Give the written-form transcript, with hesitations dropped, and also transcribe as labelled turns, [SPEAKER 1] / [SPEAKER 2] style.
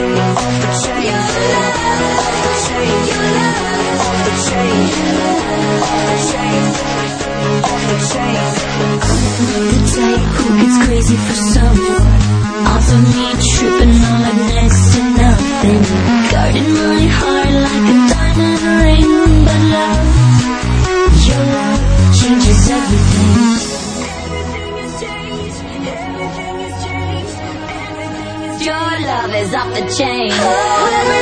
[SPEAKER 1] off the chain, off the chain, off the chain, off the chain, off the chain. I'm the type who gets crazy for someone. Also me tripping on like next to nothing. Guarding my heart like a diamond ring. But love, your love changes everything. Your love is off the chain.